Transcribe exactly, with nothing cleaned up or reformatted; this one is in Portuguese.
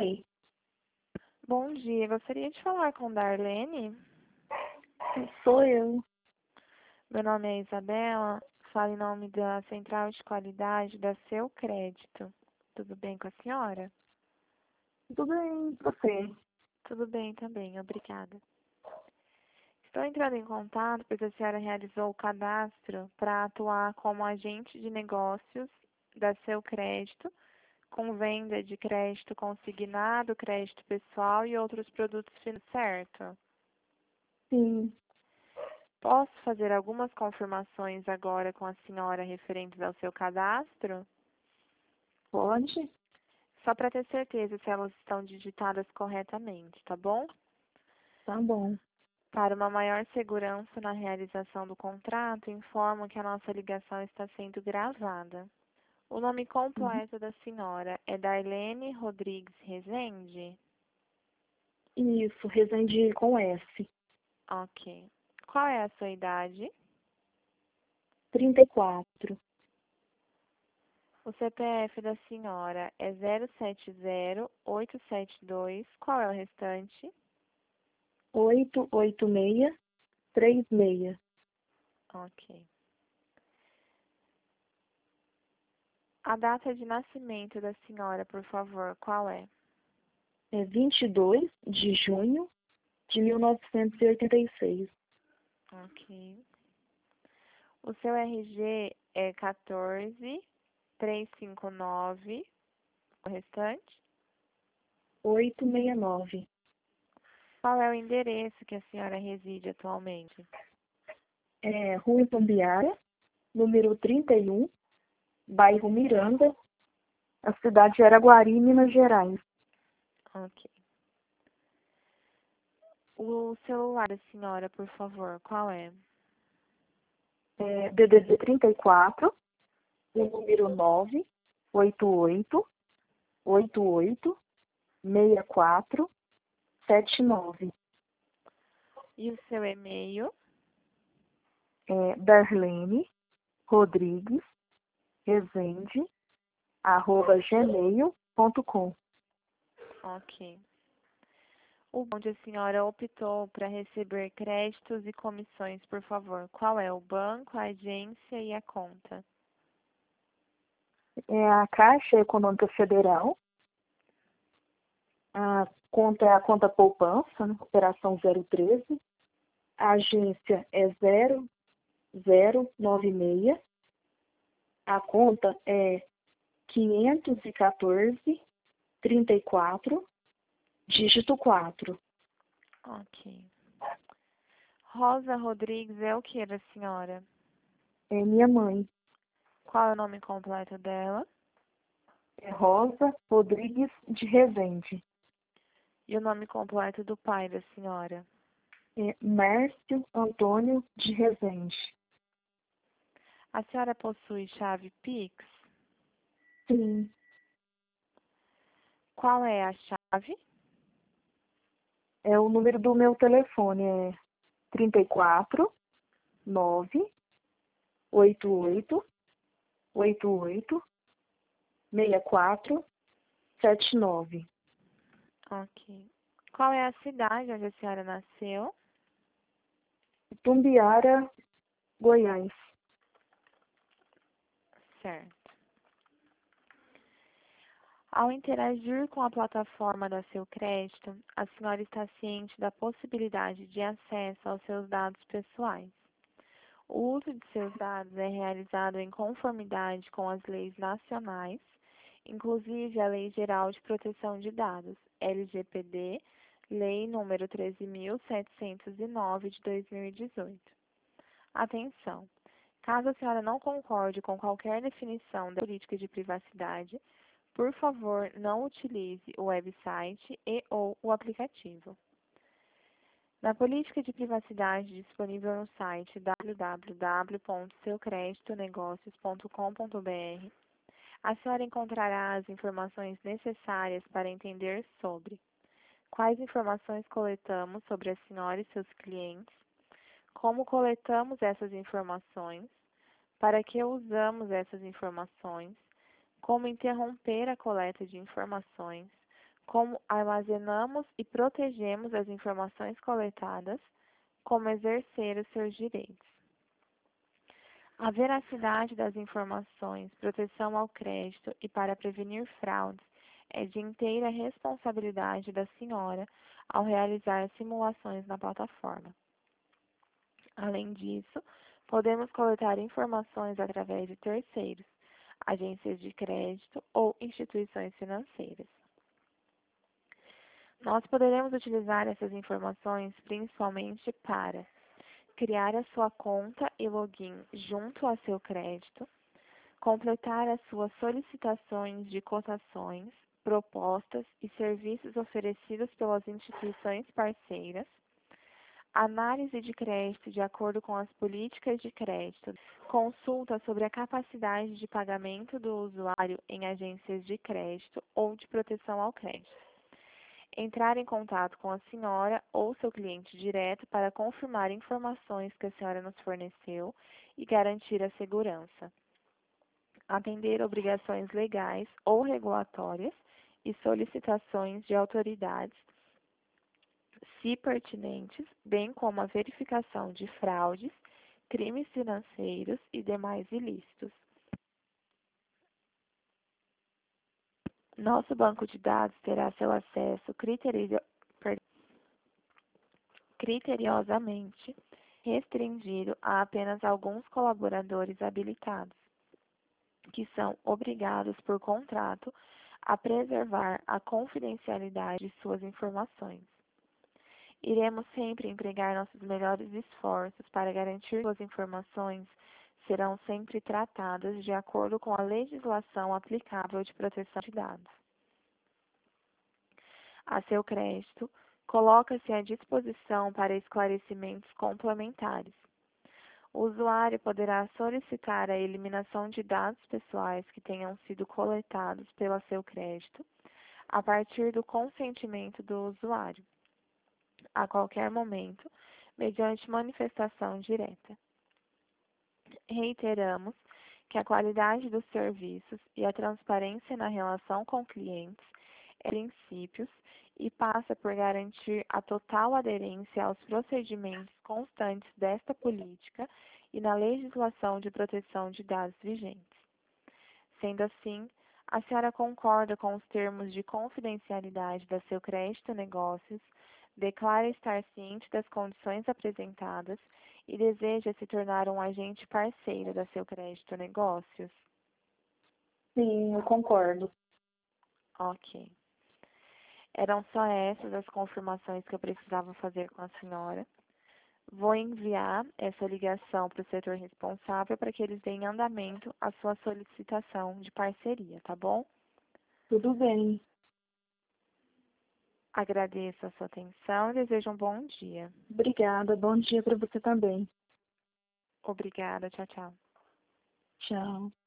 Oi, Bom dia, gostaria de falar com Darlene. sou eu. Meu nome é Isabela, falo em nome da Central de Qualidade da Seu Crédito. Tudo bem com a senhora? Tudo bem, você? Tudo bem também, obrigada. Estou entrando em contato porque a senhora realizou o cadastro para atuar como agente de negócios da Seu Crédito, com venda de crédito consignado, crédito pessoal e outros produtos financeiros, certo? Sim, Posso fazer algumas confirmações agora com a senhora referentes ao seu cadastro? pode? Só para ter certeza se elas estão digitadas corretamente, tá bom? Tá bom. Para uma maior segurança na realização do contrato, informo que a nossa ligação está sendo gravada. O nome Uhum. completo da senhora é Darlene Rodrigues Rezende? Isso, Resende com S. Ok. Qual é a sua idade? trinta e quatro, O C P F da senhora é zero sete zero oito sete dois. Qual é o restante? oito oito seis, três seis. Ok. A data de nascimento da senhora, por favor, qual é? É vinte e dois de junho de mil novecentos e oitenta e seis. Ok. O seu R G é quatorze trezentos e cinquenta e nove. O restante? oito seis nove. Qual é o endereço que a senhora reside atualmente? É Rua Itumbiara, número trinta e um, bairro Miranda, a cidade de Araguari, Minas Gerais. Ok. O celular da senhora, por favor, qual é? É D D D trinta e quatro, o número nove oito oito oito oito seis quatro sete nove. E o seu e-mail? É Darlene Rodrigues Rezende, arroba gmail ponto com. Ok. O onde a senhora optou para receber créditos e comissões, por favor. Qual é o banco, a agência e a conta? É a Caixa Econômica Federal. A conta é a conta poupança, né? Operação zero treze. A agência é zero zero nove seis. A conta é quinhentos e quatorze, trinta e quatro, dígito quatro. Ok. Rosa Rodrigues é o que da senhora? É minha mãe. Qual é o nome completo dela? É Rosa Rodrigues de Rezende. E o nome completo do pai da senhora? É Márcio Antônio de Rezende. A senhora possui chave Pix? Sim, Qual é a chave? é o número do meu telefone, é trinta e quatro, nove, oito oito, oito oito, seis quatro, sete nove. Ok. Qual é a cidade onde a senhora nasceu? Tumbiara, Goiás. Certo. Ao interagir com a plataforma da Seu Crédito, a senhora está ciente da possibilidade de acesso aos seus dados pessoais. O uso de seus dados é realizado em conformidade com as leis nacionais, inclusive a Lei Geral de Proteção de Dados, L G P D, Lei número treze mil setecentos e nove de dois mil e dezoito. Atenção! Caso a senhora não concorde com qualquer definição da política de privacidade, por favor, não utilize o website e ou o aplicativo. Na política de privacidade disponível no site w w w ponto seu crédito negócios ponto com ponto b r, a senhora encontrará as informações necessárias para entender sobre quais informações coletamos sobre a senhora e seus clientes, como coletamos essas informações, para que usamos essas informações, como interromper a coleta de informações, como armazenamos e protegemos as informações coletadas, como exercer os seus direitos. A veracidade das informações, proteção ao crédito e para prevenir fraudes é de inteira responsabilidade da senhora ao realizar simulações na plataforma. Além disso, podemos coletar informações através de terceiros, agências de crédito ou instituições financeiras. Nós poderemos utilizar essas informações principalmente para criar a sua conta e login junto a seu crédito, completar as suas solicitações de cotações, propostas e serviços oferecidos pelas instituições parceiras, análise de crédito de acordo com as políticas de crédito, consulta sobre a capacidade de pagamento do usuário em agências de crédito ou de proteção ao crédito. Entrar em contato com a senhora ou seu cliente direto para confirmar informações que a senhora nos forneceu e garantir a segurança. Atender obrigações legais ou regulatórias e solicitações de autoridades, se pertinentes, bem como a verificação de fraudes, crimes financeiros e demais ilícitos. Nosso banco de dados terá seu acesso criterio, per, criteriosamente restringido a apenas alguns colaboradores habilitados, que são obrigados por contrato a preservar a confidencialidade de suas informações. Iremos sempre empregar nossos melhores esforços para garantir que suas informações serão sempre tratadas de acordo com a legislação aplicável de proteção de dados. A seu crédito, coloca-se à disposição para esclarecimentos complementares. O usuário poderá solicitar a eliminação de dados pessoais que tenham sido coletados pelo seu crédito, a partir do consentimento do usuário, a qualquer momento, mediante manifestação direta. Reiteramos que a qualidade dos serviços e a transparência na relação com clientes é princípios e passa por garantir a total aderência aos procedimentos constantes desta política e na legislação de proteção de dados vigentes. Sendo assim, a senhora concorda com os termos de confidencialidade da seu crédito negócios, declara estar ciente das condições apresentadas e deseja se tornar um agente parceiro da seu crédito negócios? Sim, eu concordo. Ok. Eram só essas as confirmações que eu precisava fazer com a senhora. Vou enviar essa ligação para o setor responsável para que eles deem andamento à sua solicitação de parceria, tá bom? Tudo bem. Agradeço a sua atenção e desejo um bom dia. Obrigada. Bom dia para você também. Obrigada. Tchau, tchau. Tchau.